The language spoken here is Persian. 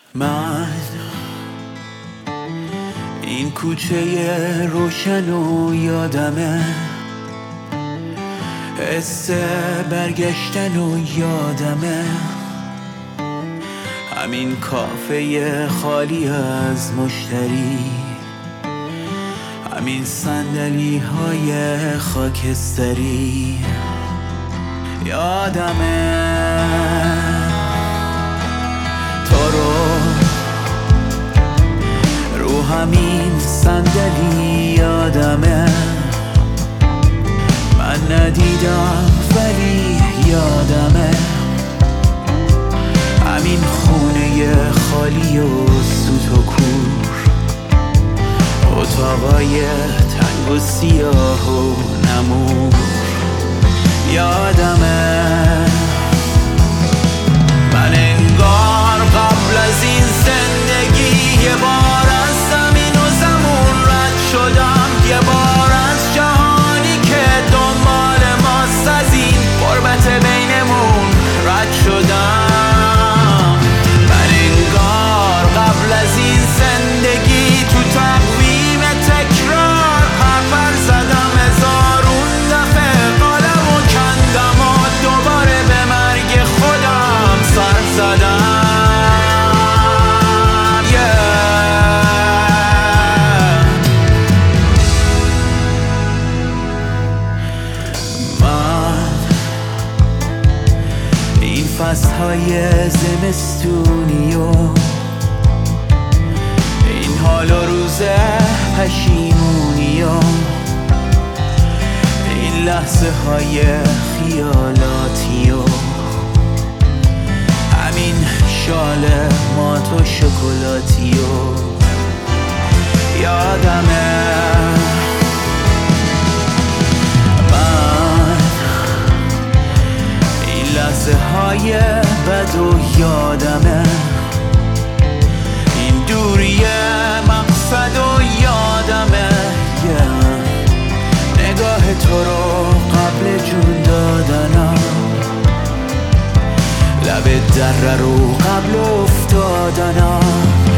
من این کوچه روشن و یادمه، حس برگشتن و یادمه، همین کافه خالی از مشتری، همین صندلی های خاکستری. یادمه تو رو همین صندلی، یادمه من ندیدم ولی یادمه، همین خونه خالی و سوت و کور، اتاقای تنگ و سیاه و نمور. یادمه من انگار قبل از این زندگی یه بار از زمین و زمون رد شدم، یه بار از جهانی که دنبال ماست از این غربت بینمون رد شدم. من انگار قبل از این زندگی تو تقویم تکرار حرفر زدم، هزارون دفعه قالم و کندم و دوباره به مرگ خودم سر زدم. این فصلهای زمستونی و این حال و روز پشیمونی و این لحظه های خیالاتی و همین شال مات و شکلاتی و یادمه لحظه های بد و یادمه، این دوری مقصد و یادمه، نگاه تو رو قبل جون دادنم، لب دره رو قبل افتادنم.